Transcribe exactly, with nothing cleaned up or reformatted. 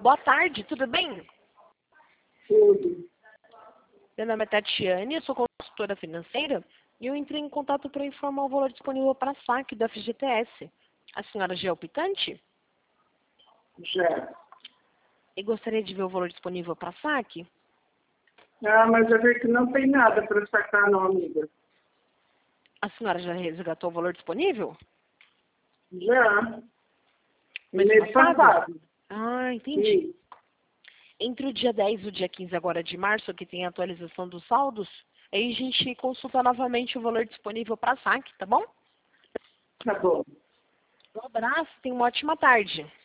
Boa tarde, tudo bem? Tudo. Meu nome é Tatiane, eu sou consultora financeira e eu entrei em contato para informar o valor disponível para saque do F G T S. A senhora já é optante? Já. E gostaria de ver o valor disponível para saque? Ah, mas eu vi que não tem nada para sacar não, amiga. A senhora já resgatou o valor disponível? Já. Mês Mês passado? passado. Ah, entendi. Sim. Entre o dia dez e o dia quinze agora de março, que tem a atualização dos saldos, aí a gente consulta novamente o valor disponível para saque, tá bom? Tá bom. Um abraço, tenha uma ótima tarde.